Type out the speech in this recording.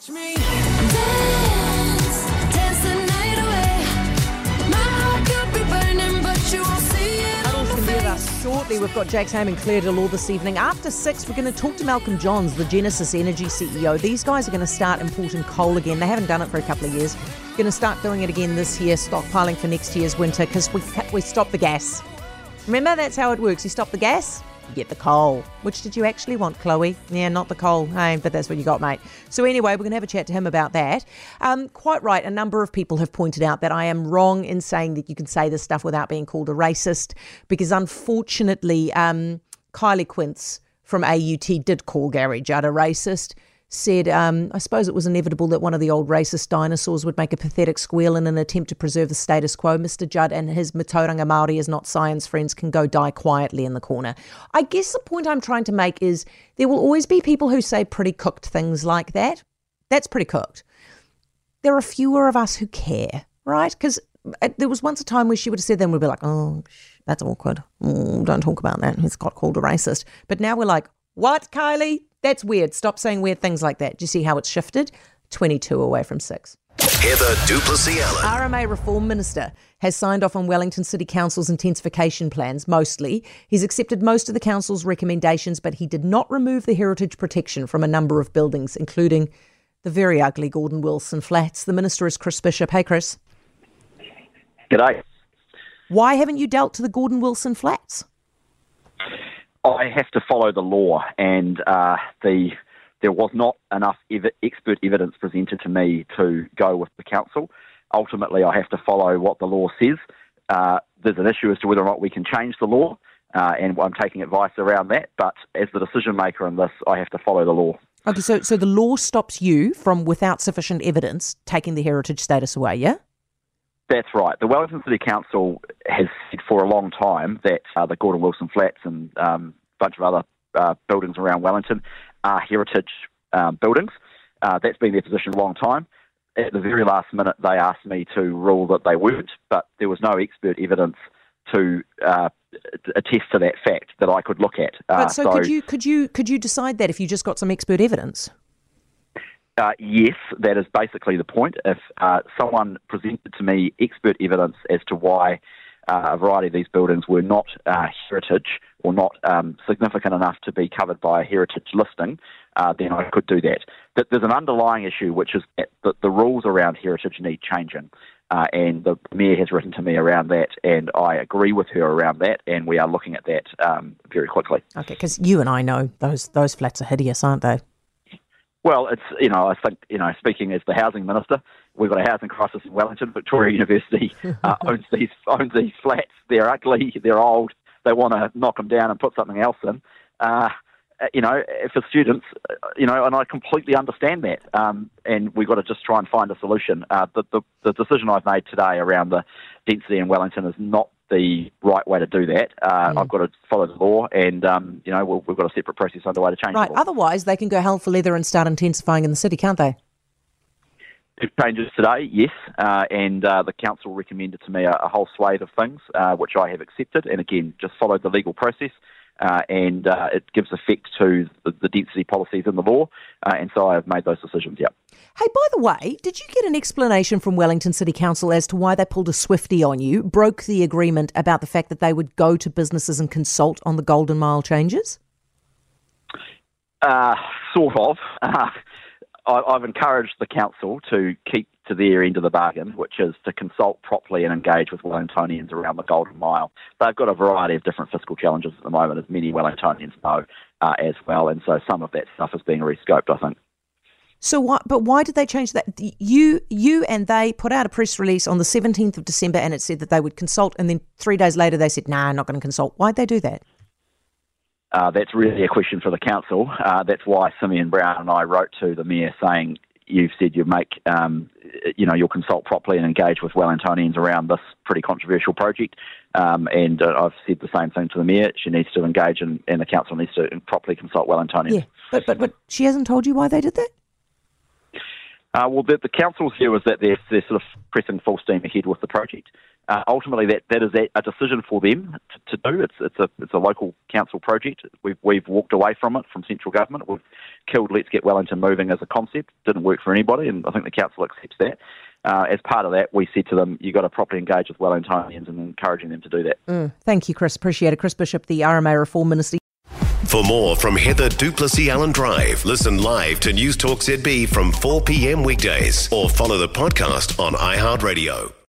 Watch me dance, dance the night away. My heart could be burning, but you won't see it. Huddle's going to be with us shortly. We've got Jax Ham and Claire Delore this evening. After 6, we're going to talk to Malcolm Johns, the Genesis Energy CEO. These guys are going to start importing coal again. They haven't done it for a couple of years. Going to start doing it again this year, stockpiling for next year's winter, because we stopped the gas. Remember, that's how it works. You stop the gas, you get the coal. Which did you actually want, Chloe? Yeah, not the coal. Hey, but that's what you got, mate. So anyway, we're going to have a chat to him about that. Quite right. A number of people have pointed out that I am wrong in saying that you can say this stuff without being called a racist, because unfortunately, Kylie Quince from AUT did call Gary Judd a racist. Said, I suppose it was inevitable that one of the old racist dinosaurs would make a pathetic squeal in an attempt to preserve the status quo. Mr. Judd and his Matauranga Māori is not science friends can go die quietly in the corner. I guess the point I'm trying to make is there will always be people who say pretty cooked things like that. That's pretty cooked. There are fewer of us who care, right? Because there was once a time where she would have said that and we'd be like, oh, that's awkward. Don't talk about that. He's got called a racist. But now we're like, what, Kylie? That's weird. Stop saying weird things like that. Do you see how it's shifted? 22 away from 6. Heather Duplessis-Allen. RMA Reform Minister has signed off on Wellington City Council's intensification plans, mostly. He's accepted most of the council's recommendations, but he did not remove the heritage protection from a number of buildings, including the very ugly Gordon Wilson flats. The minister is Chris Bishop. Hey, Chris. G'day. Why haven't you dealt to the Gordon Wilson flats? I have to follow the law, and there was not enough expert evidence presented to me to go with the council. Ultimately, I have to follow what the law says. There's an issue as to whether or not we can change the law, and I'm taking advice around that. But as the decision maker in this, I have to follow the law. Okay, so the law stops you from, without sufficient evidence, taking the heritage status away, yeah? That's right. The Wellington City Council has said for a long time that the Gordon Wilson flats and a bunch of other buildings around Wellington are heritage buildings. That's been their position a long time. At the very last minute, they asked me to rule that they weren't, but there was no expert evidence to attest to that fact that I could look at. Could you decide that if you just got some expert evidence? Yes, that is basically the point. If someone presented to me expert evidence as to why a variety of these buildings were not heritage or not significant enough to be covered by a heritage listing, then I could do that. But there's an underlying issue, which is that the rules around heritage need changing. And the Mayor has written to me around that, and I agree with her around that, and we are looking at that very quickly. Okay, because you and I know those flats are hideous, aren't they? Well, it's, I think, speaking as the housing minister, we've got a housing crisis in Wellington. Victoria University owns these flats. They're ugly, they're old, they want to knock them down and put something else in. For students, and I completely understand that. And we've got to just try and find a solution. The decision I've made today around the density in Wellington is not the right way to do that. I've got to follow the law, and we've got a separate process underway to change right. the law. Otherwise, they can go hell for leather and start intensifying in the city, can't they? It changes today, yes, and the council recommended to me a whole swathe of things, which I have accepted, and again, just followed the legal process. And it gives effect to the density policies in the law, and so I have made those decisions, yeah. Hey, by the way, did you get an explanation from Wellington City Council as to why they pulled a Swiftie on you, broke the agreement about the fact that they would go to businesses and consult on the Golden Mile changes? Sort of. I've encouraged the council to keep to their end of the bargain, which is to consult properly and engage with Wellingtonians around the Golden Mile. They've got a variety of different fiscal challenges at the moment, as many Wellingtonians know as well, and so some of that stuff is being rescoped, I think. So why did they change that? You and they put out a press release on the 17th of December and it said that they would consult, and then 3 days later they said, nah, not going to consult. Why'd they do that? That's really a question for the council. That's why Simeon Brown and I wrote to the Mayor saying, you've said you make, you'll consult properly and engage with Wellingtonians around this pretty controversial project. And I've said the same thing to the Mayor. She needs to engage and the council needs to properly consult Wellingtonians. Yeah, but she hasn't told you why they did that? The council's view is that they're sort of pressing full steam ahead with the project. ultimately, that is a decision for them to do. It's a local council project. We've walked away from it from central government. We've killed Let's Get Wellington Moving as a concept. Didn't work for anybody, and I think the council accepts that. As part of that, we said to them, you've got to properly engage with Wellingtonians and encouraging them to do that. Thank you, Chris. Appreciate it. Chris Bishop, the RMA Reform Minister. For more from Heather du Plessis-Allen Drive, listen live to News Talk ZB from 4 p.m. weekdays or follow the podcast on iHeartRadio.